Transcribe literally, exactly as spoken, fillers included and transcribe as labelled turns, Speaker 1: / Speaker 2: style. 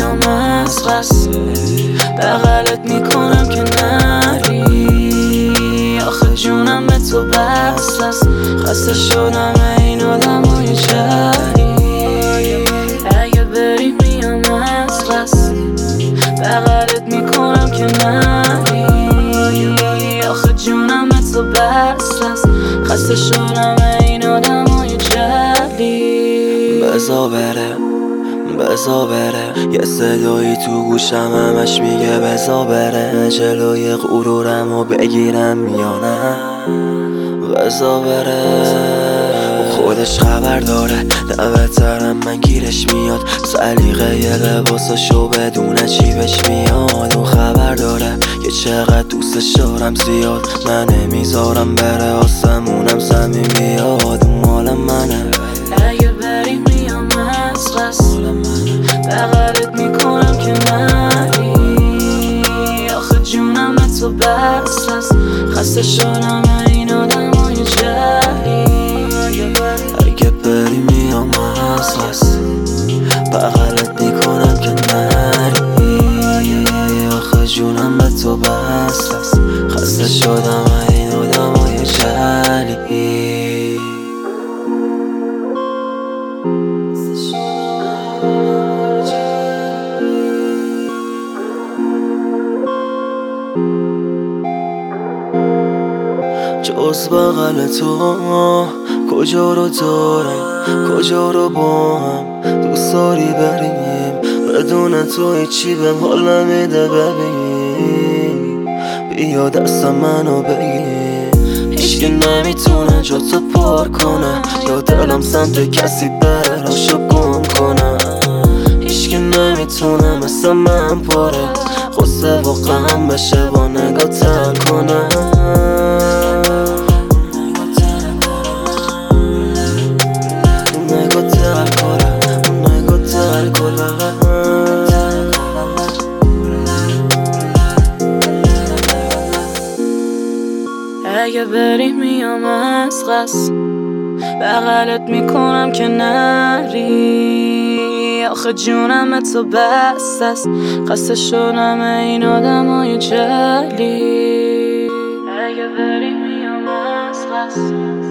Speaker 1: میام از قصد بغلت میکنم که نری، آخه جونم به تو بست است. خسته شدم این آدمای جهلی، اگه بری میام از قصد بغلت میکنم که نری، آخه جونم به تو بست است. خسته شدم این آدمای جهلی.
Speaker 2: بزا بره بزا بره، یه صدایی تو گوشم همش میگه بزا بره، جلوی غرورمو بگیرم یا نه. بزا بره خودش خبر داره، نه بهترم من گیرش میاد، سلیقه یه لباسشو بدونه چی بهش میاد. اون خبر داره که چقدر دوستش دارم زیاد، من نمیذارم بره آسمونم صمیمیاد. اون مال منه،
Speaker 1: اگه بری میام از قصد بغلت میکنم که نری، آخه جونم به تو بست است. خسته شدم این آدمای جهلی،
Speaker 2: اگه بری میام از قصد بغلت میکنم که نری، آخه جونم به تو بست است. خسته شدم این آدمای جهلی. جز بغل تو کجا رو دارم، کجا رو با هم دوست داری بریم، بدون تو هیچی بهم حال نمیده. ببین بیا دستم منو بگیر، هیچکی نمیتونه جا تو پر کنه، یا دلم سمت کسی بره راشو گم کنه. هیچکی نمیتونه مثل من پاره غصه و غم بشه با نگاه تر کنه.
Speaker 1: اگه بری میام از قصد بغلت میکنم که نری، آخه جونم به تو بست است. خسته شدم این آدمای جهلی، اگه بری میام از قصد